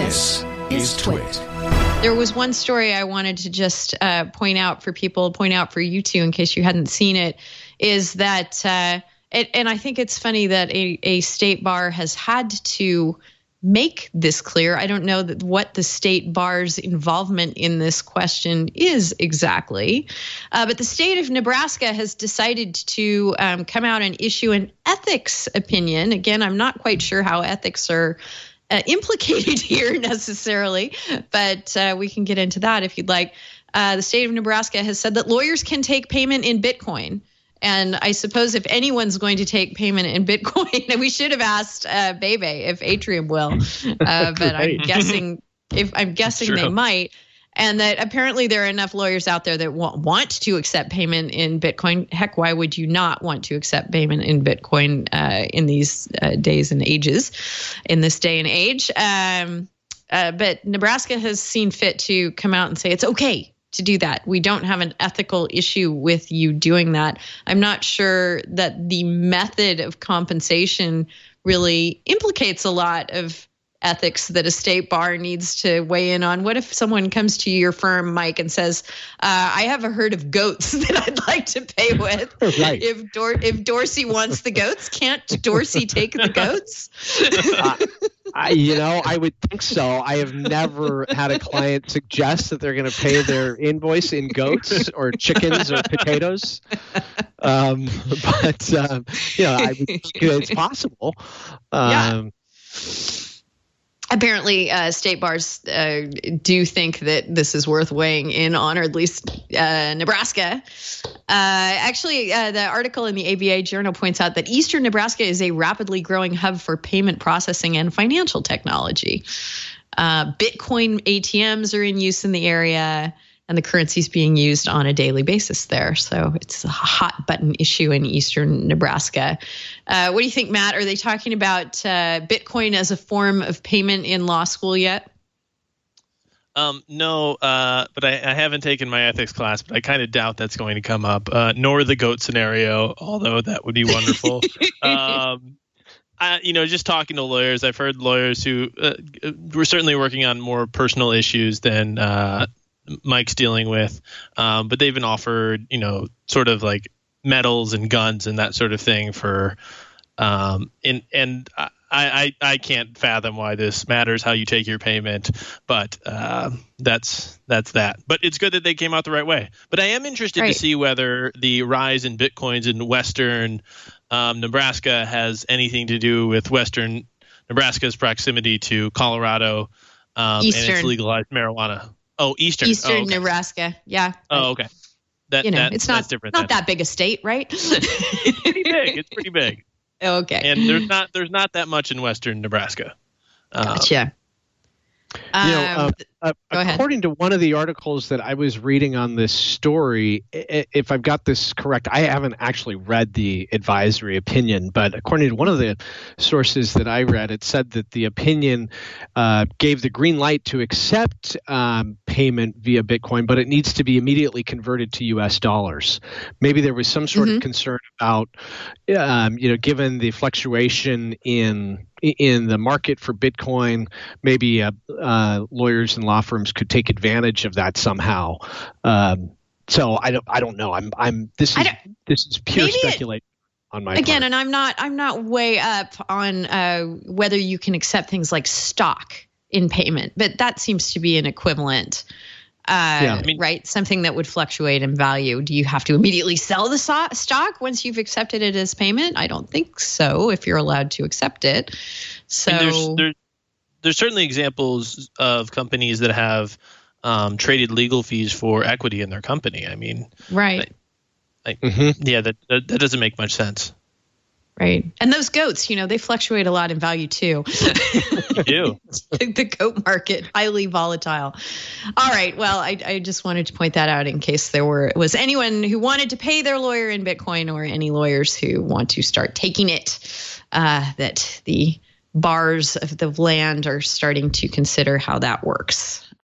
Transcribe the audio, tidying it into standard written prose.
This is Twit. There was one story I wanted to just point out for you two, in case you hadn't seen it, is that, and I think it's funny that a state bar has had to make this clear. I don't know what the state bar's involvement in this question is exactly, but the state of Nebraska has decided to come out and issue an ethics opinion. Again, I'm not quite sure how ethics are implicated here necessarily, but we can get into that if you'd like. The state of Nebraska has said that lawyers can take payment in Bitcoin. And I suppose if anyone's going to take payment in Bitcoin, and we should have asked Bebe if Atrium will, but I'm guessing they might. And that apparently there are enough lawyers out there that want to accept payment in Bitcoin. Heck, why would you not want to accept payment in Bitcoin in these days and ages, in this day and age? But Nebraska has seen fit to come out and say it's okay to do that. We don't have an ethical issue with you doing that. I'm not sure that the method of compensation really implicates a lot of ethics that a state bar needs to weigh in on. What if someone comes to your firm, Mike, and says, I have a herd of goats that I'd like to pay with. Right. If Dorsey wants the goats, can't Dorsey take the goats? I would think so. I have never had a client suggest that they're going to pay their invoice in goats or chickens or potatoes. I would think it's possible. Apparently, state bars do think that this is worth weighing in on, or at least Nebraska. Actually, the article in the ABA Journal points out that Eastern Nebraska is a rapidly growing hub for payment processing and financial technology. Bitcoin ATMs are in use in the area, and the currency is being used on a daily basis there. So it's a hot button issue in Eastern Nebraska. What do you think, Matt? Are they talking about Bitcoin as a form of payment in law school yet? No, but I haven't taken my ethics class, but I kind of doubt that's going to come up, nor the goat scenario, although that would be wonderful. Just talking to lawyers, I've heard lawyers who were certainly working on more personal issues than Mike's dealing with, but they've been offered, sort of like medals and guns and that sort of thing for, and I can't fathom why this matters, how you take your payment, but that's that. But it's good that they came out the right way. But I am interested to see whether the rise in Bitcoins in Western Nebraska has anything to do with Western Nebraska's proximity to Colorado and its legalized marijuana. Oh, Eastern okay. Nebraska. Yeah. Oh, okay. It's not different. Not that big a state, right? It's pretty big. Okay. And there's not that much in Western Nebraska. Gotcha. According to one of the articles that I was reading on this story, if I've got this correct, I haven't actually read the advisory opinion, but according to one of the sources that I read, it said that the opinion gave the green light to accept payment via Bitcoin, but it needs to be immediately converted to U.S. dollars. Maybe there was some sort of concern about, given the fluctuation in the market for Bitcoin, maybe lawyers and law firms could take advantage of that somehow. So I don't know. This is pure speculation on my part. And I'm not way up on whether you can accept things like stock in payment, but that seems to be an equivalent. Right? Something that would fluctuate in value. Do you have to immediately sell the stock once you've accepted it as payment? I don't think so, if you're allowed to accept it. So there's certainly examples of companies that have traded legal fees for equity in their company. I mean, right. That doesn't make much sense. Right. And those goats, they fluctuate a lot in value too. They do. The goat market, highly volatile. All right. Well, I just wanted to point that out in case there was anyone who wanted to pay their lawyer in Bitcoin, or any lawyers who want to start taking it, that the bars of the land are starting to consider how that works.